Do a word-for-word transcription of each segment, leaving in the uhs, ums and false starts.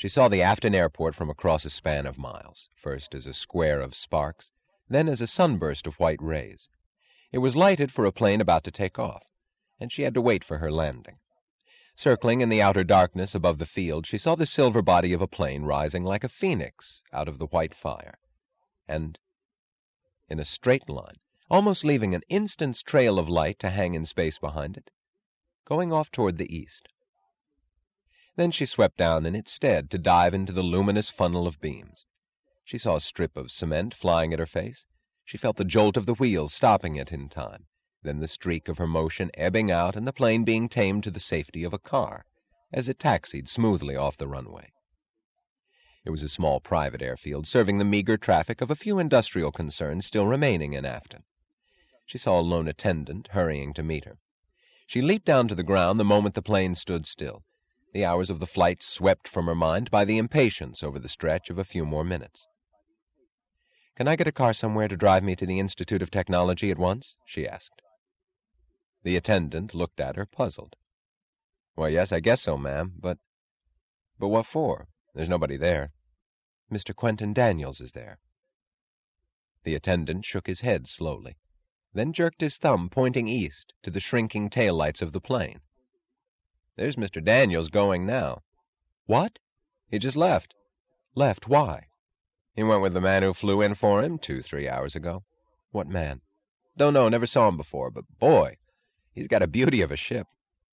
She saw the Afton airport from across a span of miles, first as a square of sparks, then as a sunburst of white rays. It was lighted for a plane about to take off, and she had to wait for her landing. Circling in the outer darkness above the field, she saw the silver body of a plane rising like a phoenix out of the white fire, and in a straight line, almost leaving an instant's trail of light to hang in space behind it, going off toward the east. Then she swept down in its stead to dive into the luminous funnel of beams. She saw a strip of cement flying at her face. She felt the jolt of the wheels stopping it in time, then the streak of her motion ebbing out and the plane being tamed to the safety of a car as it taxied smoothly off the runway. It was a small private airfield serving the meager traffic of a few industrial concerns still remaining in Afton. She saw a lone attendant hurrying to meet her. She leaped down to the ground the moment the plane stood still, the hours of the flight swept from her mind by the impatience over the stretch of a few more minutes. "Can I get a car somewhere to drive me to the Institute of Technology at once?" she asked. The attendant looked at her, puzzled. "Well, yes, I guess so, ma'am, but... But what for? There's nobody there." "Mister Quentin Daniels is there." The attendant shook his head slowly, then jerked his thumb pointing east to the shrinking taillights of the plane. "There's Mister Daniels going now." "What?" "He just left." "Left? Why?" "He went with the man who flew in for him two, three hours ago." "What man?" "Don't know, never saw him before, but boy, he's got a beauty of a ship."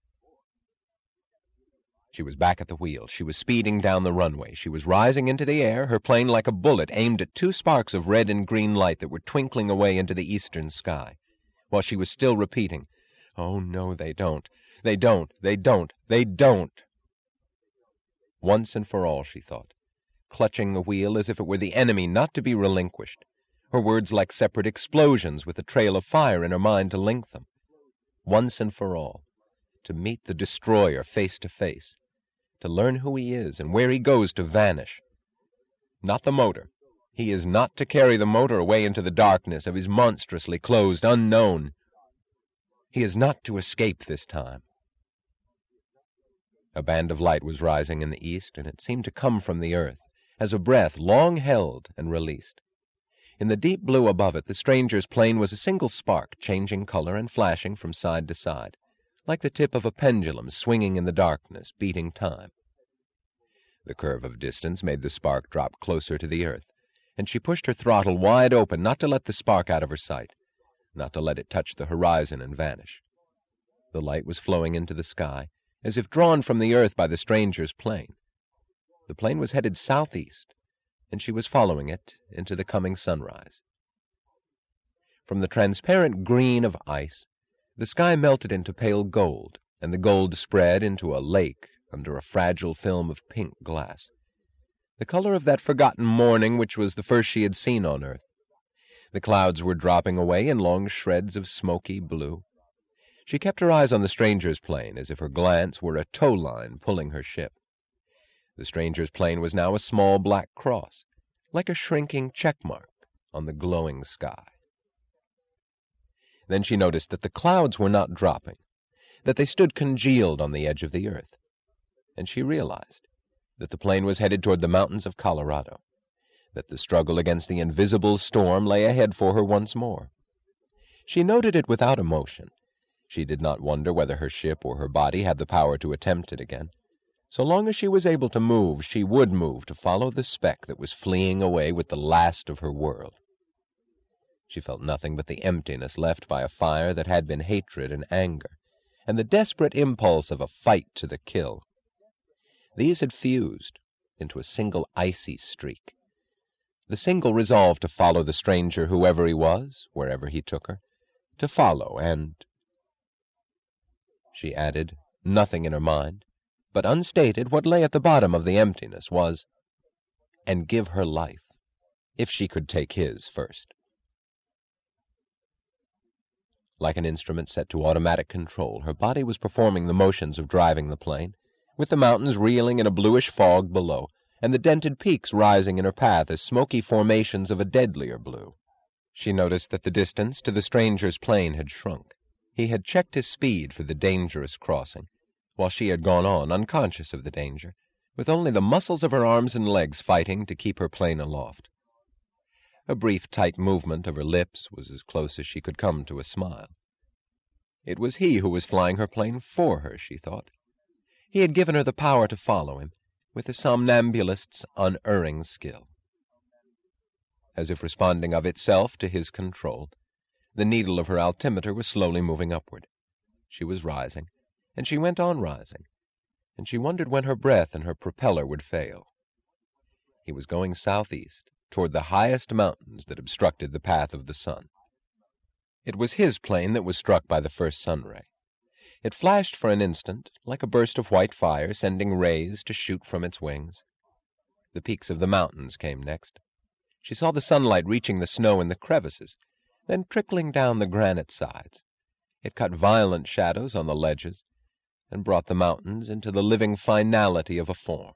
She was back at the wheel. She was speeding down the runway. She was rising into the air, her plane like a bullet aimed at two sparks of red and green light that were twinkling away into the eastern sky, while she was still repeating, "Oh, no, they don't. They don't. They don't. They don't." Once and for all, she thought, clutching the wheel as if it were the enemy not to be relinquished, her words like separate explosions with a trail of fire in her mind to link them. Once and for all, to meet the destroyer face to face, to learn who he is and where he goes to vanish. Not the motor. He is not to carry the motor away into the darkness of his monstrously closed unknown. He is not to escape this time. A band of light was rising in the east, and it seemed to come from the earth, as a breath long held and released. In the deep blue above it, the stranger's plane was a single spark, changing color and flashing from side to side, like the tip of a pendulum swinging in the darkness, beating time. The curve of distance made the spark drop closer to the earth, and she pushed her throttle wide open not to let the spark out of her sight, not to let it touch the horizon and vanish. The light was flowing into the sky, as if drawn from the earth by the stranger's plane. The plane was headed southeast, and she was following it into the coming sunrise. From the transparent green of ice, the sky melted into pale gold, and the gold spread into a lake under a fragile film of pink glass, the color of that forgotten morning which was the first she had seen on earth. The clouds were dropping away in long shreds of smoky blue. She kept her eyes on the stranger's plane, as if her glance were a tow line pulling her ship. The stranger's plane was now a small black cross, like a shrinking check mark on the glowing sky. Then she noticed that the clouds were not dropping, that they stood congealed on the edge of the earth, and she realized that the plane was headed toward the mountains of Colorado, that the struggle against the invisible storm lay ahead for her once more. She noted it without emotion. She did not wonder whether her ship or her body had the power to attempt it again. So long as she was able to move, she would move to follow the speck that was fleeing away with the last of her world. She felt nothing but the emptiness left by a fire that had been hatred and anger, and the desperate impulse of a fight to the kill. These had fused into a single icy streak, the single resolve to follow the stranger, whoever he was, wherever he took her, to follow and... She added, nothing in her mind, but unstated, what lay at the bottom of the emptiness was, and give her life, if she could take his first. Like an instrument set to automatic control, her body was performing the motions of driving the plane, with the mountains reeling in a bluish fog below, and the dented peaks rising in her path as smoky formations of a deadlier blue. She noticed that the distance to the stranger's plane had shrunk. He had checked his speed for the dangerous crossing, while she had gone on, unconscious of the danger, with only the muscles of her arms and legs fighting to keep her plane aloft. A brief, tight movement of her lips was as close as she could come to a smile. It was he who was flying her plane for her, she thought. He had given her the power to follow him, with a somnambulist's unerring skill. As if responding of itself to his control, the needle of her altimeter was slowly moving upward. She was rising, and she went on rising, and she wondered when her breath and her propeller would fail. He was going southeast, toward the highest mountains that obstructed the path of the sun. It was his plane that was struck by the first sun ray. It flashed for an instant, like a burst of white fire, sending rays to shoot from its wings. The peaks of the mountains came next. She saw the sunlight reaching the snow in the crevices, then trickling down the granite sides. It cut violent shadows on the ledges, and brought the mountains into the living finality of a form.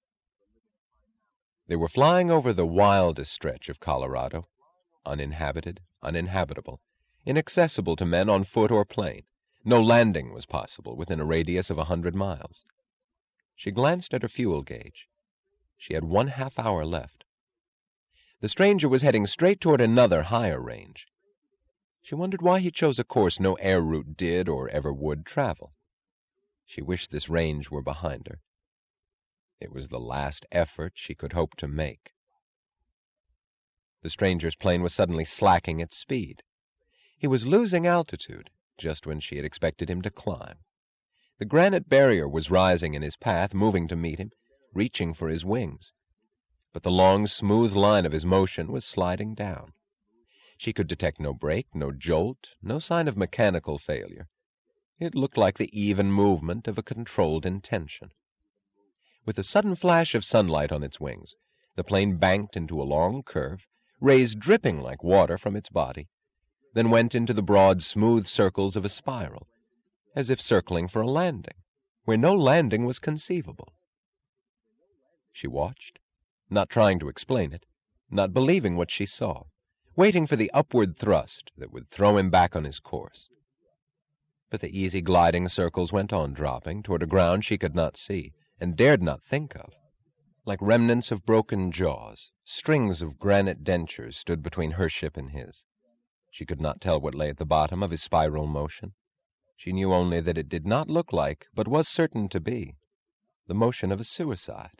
They were flying over the wildest stretch of Colorado, uninhabited, uninhabitable, inaccessible to men on foot or plane. No landing was possible within a radius of a hundred miles. She glanced at her fuel gauge. She had one half hour left. The stranger was heading straight toward another higher range. She wondered why he chose a course no air route did or ever would travel. She wished this range were behind her. It was the last effort she could hope to make. The stranger's plane was suddenly slacking its speed. He was losing altitude, just when she had expected him to climb. The granite barrier was rising in his path, moving to meet him, reaching for his wings. But the long, smooth line of his motion was sliding down. She could detect no break, no jolt, no sign of mechanical failure. It looked like the even movement of a controlled intention. With a sudden flash of sunlight on its wings, the plane banked into a long curve, rays dripping like water from its body, then went into the broad, smooth circles of a spiral, as if circling for a landing, where no landing was conceivable. She watched, not trying to explain it, not believing what she saw, waiting for the upward thrust that would throw him back on his course. But the easy gliding circles went on dropping toward a ground she could not see, and dared not think of. Like remnants of broken jaws, strings of granite dentures stood between her ship and his. She could not tell what lay at the bottom of his spiral motion. She knew only that it did not look like, but was certain to be, the motion of a suicide.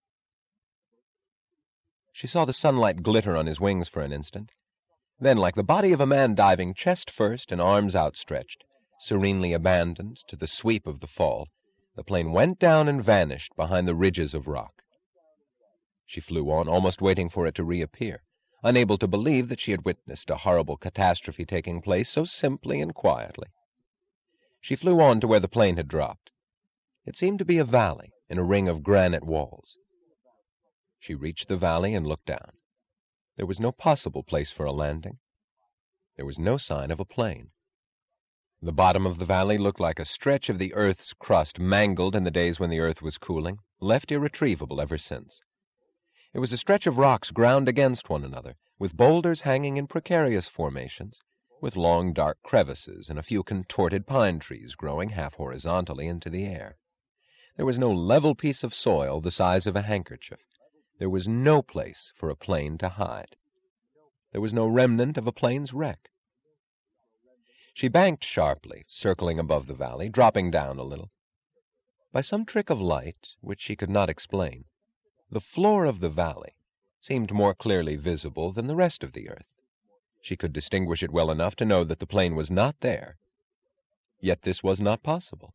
She saw the sunlight glitter on his wings for an instant. Then, like the body of a man diving chest first and arms outstretched, serenely abandoned to the sweep of the fall, the plane went down and vanished behind the ridges of rock. She flew on, almost waiting for it to reappear, unable to believe that she had witnessed a horrible catastrophe taking place so simply and quietly. She flew on to where the plane had dropped. It seemed to be a valley in a ring of granite walls. She reached the valley and looked down. There was no possible place for a landing. There was no sign of a plane. The bottom of the valley looked like a stretch of the earth's crust mangled in the days when the earth was cooling, left irretrievable ever since. It was a stretch of rocks ground against one another, with boulders hanging in precarious formations, with long dark crevices and a few contorted pine trees growing half horizontally into the air. There was no level piece of soil the size of a handkerchief. There was no place for a plane to hide. There was no remnant of a plane's wreck. She banked sharply, circling above the valley, dropping down a little. By some trick of light, which she could not explain, the floor of the valley seemed more clearly visible than the rest of the earth. She could distinguish it well enough to know that the plane was not there. Yet this was not possible.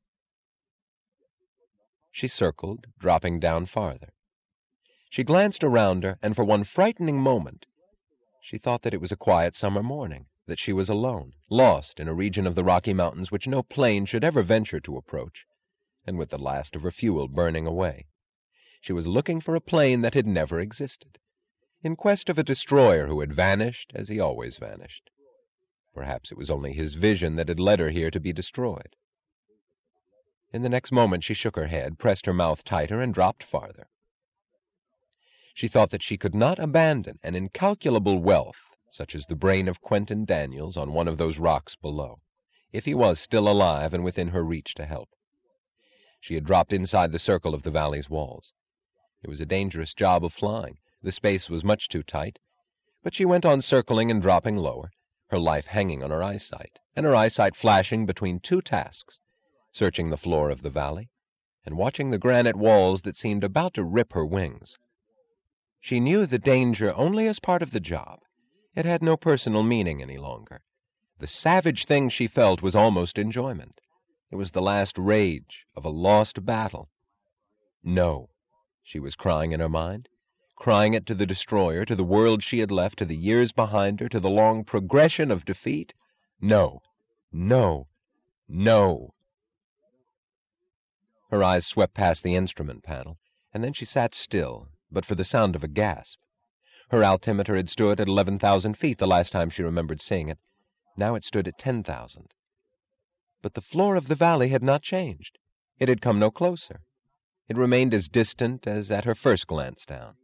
She circled, dropping down farther. She glanced around her, and for one frightening moment she thought that it was a quiet summer morning, that she was alone, lost in a region of the Rocky Mountains which no plane should ever venture to approach, and with the last of her fuel burning away. She was looking for a plane that had never existed, in quest of a destroyer who had vanished as he always vanished. Perhaps it was only his vision that had led her here to be destroyed. In the next moment she shook her head, pressed her mouth tighter, and dropped farther. She thought that she could not abandon an incalculable wealth, such as the brain of Quentin Daniels, on one of those rocks below, if he was still alive and within her reach to help. She had dropped inside the circle of the valley's walls. It was a dangerous job of flying. The space was much too tight. But she went on circling and dropping lower, her life hanging on her eyesight, and her eyesight flashing between two tasks, searching the floor of the valley, and watching the granite walls that seemed about to rip her wings. She knew the danger only as part of the job. It had no personal meaning any longer. The savage thing she felt was almost enjoyment. It was the last rage of a lost battle. No, she was crying in her mind, crying it to the destroyer, to the world she had left, to the years behind her, to the long progression of defeat. No, no, no. Her eyes swept past the instrument panel, and then she sat still, but for the sound of a gasp. Her altimeter had stood at eleven thousand feet the last time she remembered seeing it. Now it stood at ten thousand. But the floor of the valley had not changed. It had come no closer. It remained as distant as at her first glance down.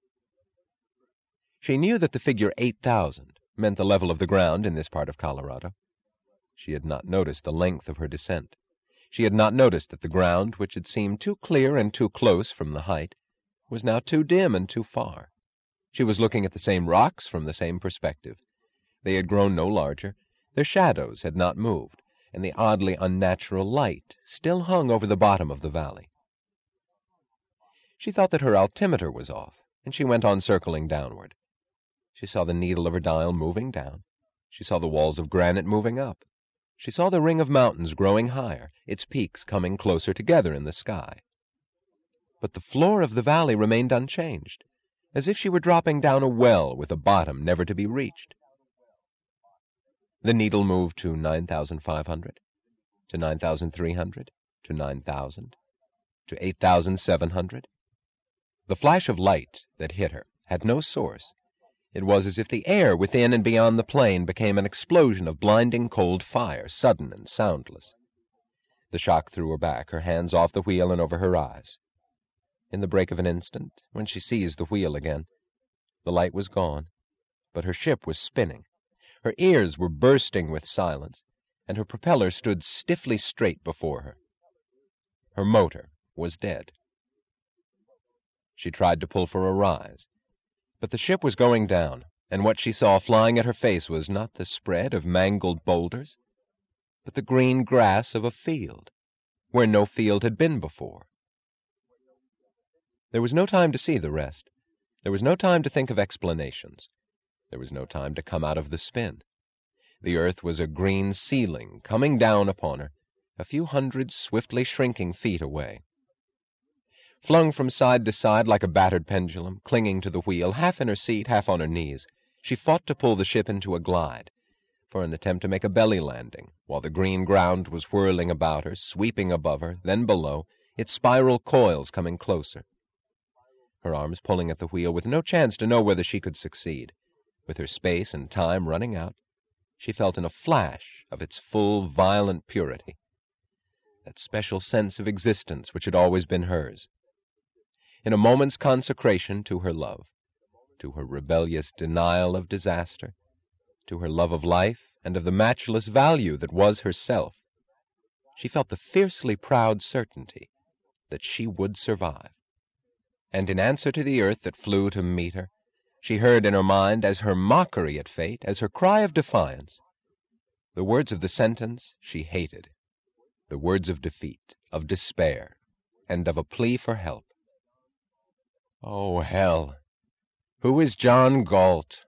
She knew that the figure eight thousand meant the level of the ground in this part of Colorado. She had not noticed the length of her descent. She had not noticed that the ground, which had seemed too clear and too close from the height, was now too dim and too far. She was looking at the same rocks from the same perspective. They had grown no larger, their shadows had not moved, and the oddly unnatural light still hung over the bottom of the valley. She thought that her altimeter was off, and she went on circling downward. She saw the needle of her dial moving down. She saw the walls of granite moving up. She saw the ring of mountains growing higher, its peaks coming closer together in the sky. But the floor of the valley remained unchanged, as if she were dropping down a well with a bottom never to be reached. The needle moved to nine thousand five hundred, to nine thousand three hundred, to nine thousand, to eight thousand seven hundred. The flash of light that hit her had no source. It was as if the air within and beyond the plane became an explosion of blinding cold fire, sudden and soundless. The shock threw her back, her hands off the wheel and over her eyes. In the break of an instant, when she seized the wheel again, the light was gone, but her ship was spinning. Her ears were bursting with silence, and her propeller stood stiffly straight before her. Her motor was dead. She tried to pull for a rise, but the ship was going down, and what she saw flying at her face was not the spread of mangled boulders, but the green grass of a field, where no field had been before. There was no time to see the rest. There was no time to think of explanations. There was no time to come out of the spin. The earth was a green ceiling coming down upon her, a few hundred swiftly shrinking feet away. Flung from side to side like a battered pendulum, clinging to the wheel, half in her seat, half on her knees, she fought to pull the ship into a glide, for an attempt to make a belly landing, while the green ground was whirling about her, sweeping above her, then below, its spiral coils coming closer. Her arms pulling at the wheel, with no chance to know whether she could succeed. With her space and time running out, she felt in a flash of its full, violent purity, that special sense of existence which had always been hers. In a moment's consecration to her love, to her rebellious denial of disaster, to her love of life and of the matchless value that was herself, she felt the fiercely proud certainty that she would survive. And in answer to the earth that flew to meet her, she heard in her mind, as her mockery at fate, as her cry of defiance, the words of the sentence she hated, the words of defeat, of despair, and of a plea for help. Oh, hell! Who is John Galt?